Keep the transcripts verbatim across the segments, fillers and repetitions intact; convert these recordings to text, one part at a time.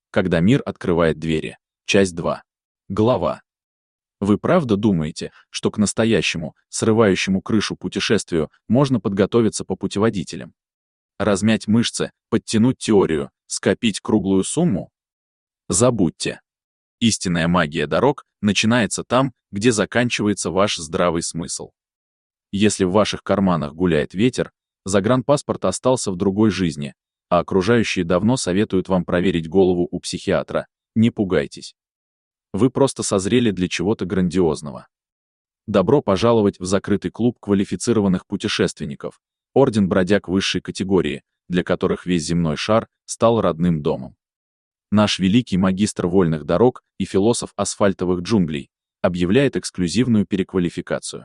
Когда мир открывает двери. Часть два. Глава. Вы правда думаете, что к настоящему, срывающему крышу путешествию можно подготовиться по путеводителям? Размять мышцы, подтянуть теорию, скопить круглую сумму? Забудьте. Истинная магия дорог начинается там, где заканчивается ваш здравый смысл. Если в ваших карманах гуляет ветер, загранпаспорт остался в другой жизни, а окружающие давно советуют вам проверить голову у психиатра. Не пугайтесь. Вы просто созрели для чего-то грандиозного. Добро пожаловать в закрытый клуб квалифицированных путешественников, орден бродяг высшей категории, для которых весь земной шар стал родным домом. Наш великий магистр вольных дорог и философ асфальтовых джунглей объявляет эксклюзивную переквалификацию.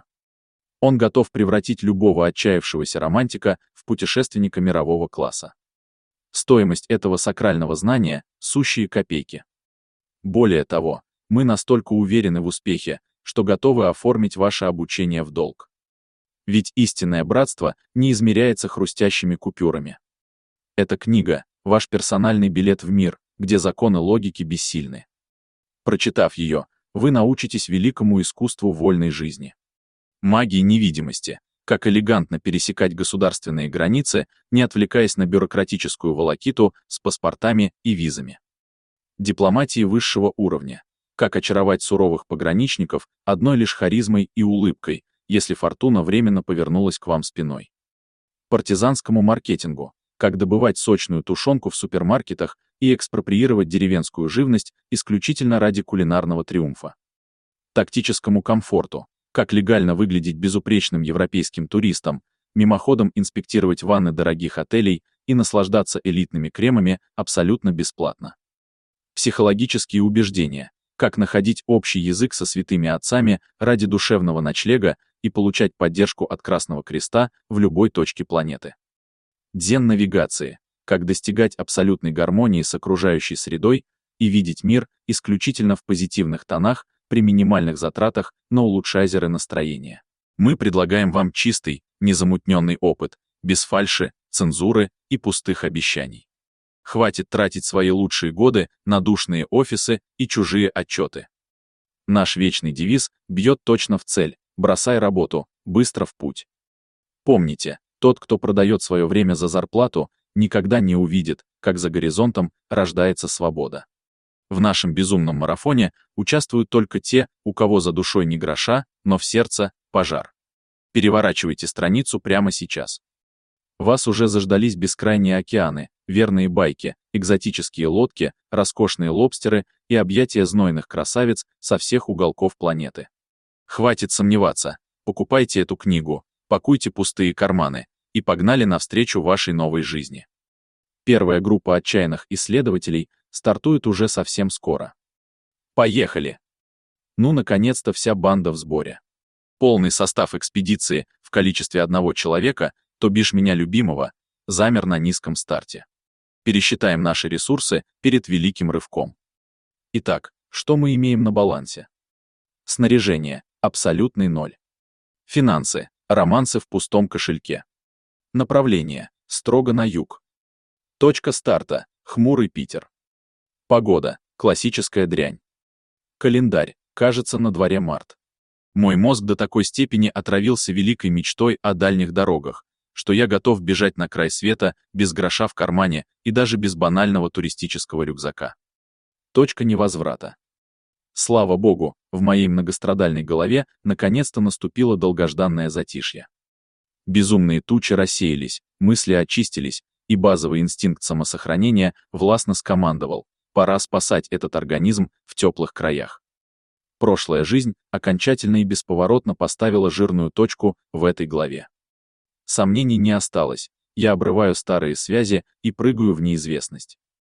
Он готов превратить любого отчаявшегося романтика в путешественника мирового класса. Стоимость этого сакрального знания – сущие копейки. Более того, мы настолько уверены в успехе, что готовы оформить ваше обучение в долг. Ведь истинное братство не измеряется хрустящими купюрами. Эта книга – ваш персональный билет в мир, где законы логики бессильны. Прочитав ее, вы научитесь великому искусству вольной жизни. Магии невидимости, как элегантно пересекать государственные границы, не отвлекаясь на бюрократическую волокиту с паспортами и визами. Дипломатии высшего уровня, как очаровать суровых пограничников одной лишь харизмой и улыбкой, если фортуна временно повернулась к вам спиной. Партизанскому маркетингу, как добывать сочную тушенку в супермаркетах и экспроприировать деревенскую живность исключительно ради кулинарного триумфа. Тактическому комфорту, как легально выглядеть безупречным европейским туристом, мимоходом инспектировать ванны дорогих отелей и наслаждаться элитными кремами абсолютно бесплатно. Психологические убеждения, как находить общий язык со святыми отцами ради душевного ночлега и получать поддержку от Красного Креста в любой точке планеты. Дзен-навигации, как достигать абсолютной гармонии с окружающей средой и видеть мир исключительно в позитивных тонах при минимальных затратах на улучшайзеры настроения. Мы предлагаем вам чистый, незамутненный опыт, без фальши, цензуры и пустых обещаний. Хватит тратить свои лучшие годы на душные офисы и чужие отчеты. Наш вечный девиз бьет точно в цель: бросай работу, быстро в путь. Помните, тот, кто продает свое время за зарплату, никогда не увидит, как за горизонтом рождается свобода. В нашем безумном марафоне участвуют только те, у кого за душой не гроша, но в сердце пожар. Переворачивайте страницу прямо сейчас. Вас уже заждались бескрайние океаны, верные байки, экзотические лодки, роскошные лобстеры и объятия знойных красавиц со всех уголков планеты. Хватит сомневаться, покупайте эту книгу, пакуйте пустые карманы и погнали навстречу вашей новой жизни. Первая группа отчаянных исследователей стартует уже совсем скоро. Поехали! Ну, наконец-то вся банда в сборе. Полный состав экспедиции в количестве одного человека, то бишь меня любимого, замер на низком старте. Пересчитаем наши ресурсы перед великим рывком. Итак, что мы имеем на балансе? Снаряжение – абсолютный ноль. Финансы – романсы в пустом кошельке. Направление – строго на юг. Точка старта – хмурый Питер. Погода – классическая дрянь. Календарь – кажется, на дворе март. Мой мозг до такой степени отравился великой мечтой о дальних дорогах, что я готов бежать на край света без гроша в кармане и даже без банального туристического рюкзака. Точка невозврата. Слава богу, в моей многострадальной голове наконец-то наступило долгожданное затишье. Безумные тучи рассеялись, мысли очистились, и базовый инстинкт самосохранения властно скомандовал: пора спасать этот организм в теплых краях. Прошлая жизнь окончательно и бесповоротно поставила жирную точку в этой главе. Сомнений не осталось, я обрываю старые связи и прыгаю в неизвестность.